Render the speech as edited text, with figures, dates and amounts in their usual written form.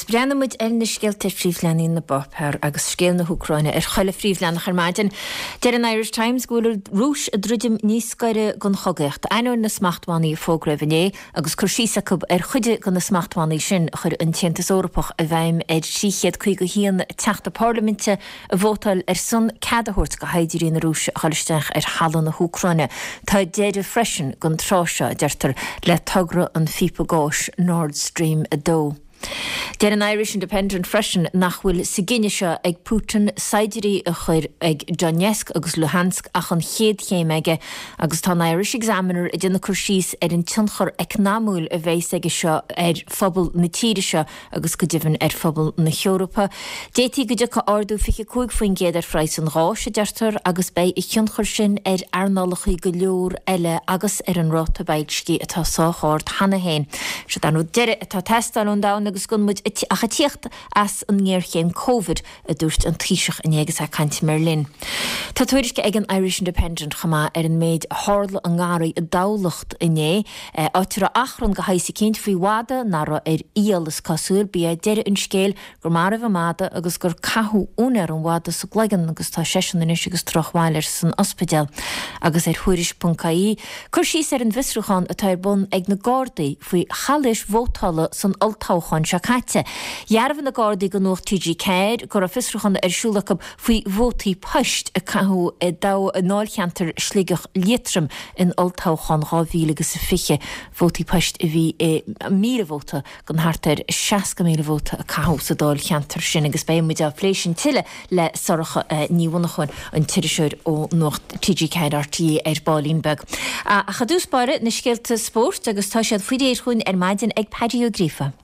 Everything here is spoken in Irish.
Breanamid na scéalta fríomhleanaí na bopthir agus scéal na Húcráine choile fríomhleanach ar maidin. Deir an Irish Times gúil rúis a druidim níos scoire gon chogacht. Einúir na smachtmánaí fógraibhné agus chuirsísacub chuide gon na smachtmánaí sin chur an Tiantas Eorpach a bhaim síchiad chuig go híon teachta parlamente a bhótáil son cadahort go haidirí na rúis cholisteach hallan na Húcráine. Tá déidir freisin gon tráise deirtar le tugra an fipa gáis Nord Stream 2. Deir an Irish Independent freisin nach bhfuil sigine ag Putin saidirí a chuir ag Donetsk agus Luhansk ach an chéad chéimeige agus tá Irish Examiner a duna chuirsís an tionchar eicnámúil a bhéis aige seo phobal na tíire agus go dibhann phobal na Eorpa. Déití go de ardú fiche cúig faoin géad freisin ráise deirtar agus bei I tionchar sin arnálachaí go leor eile agus an ráta bailscí atá sáchart hana héin. Se danú deire atá testáil an dáin agus gunmuid a chatíocht as an ngéirchéim COVID a dúirt an tríiseach in éigeas a Canty Merlin. Tá tuairisce ag an Irish Independent chama an méid hála an gáraí a dálacht inné átar a achran go haisi cinint faoi wada nara íalas casúil bí deire an scéal gur mar a bhmada agus gur cathú únar an wada sa glegan agus tá sesin in agus trochhailir san ospidal agus thuiris.caí chur síos an visruchan atá bun ag na Gardaí faoi chalis vótála san altáchan Caite. Jarvan na Gardaí go nóch TG Caid gur a fisruchan siúlachab faoi vótaí poist a cathú dá a náilcheantar slígach lietrum in altáchan 2005 vótaí poist a bhí 1,000 vóta gon hartar 60,000 vóta a cathú sa dáilcheantar sin agus bé muid a fléisin tiile le sorcha níhannachhain an tiiriseir ó nóch TG Caid RT Bálínbeg. A chadúspáire na scéalta sport agus tá siad faoi chuin maidin ag Paddy O'Grifa.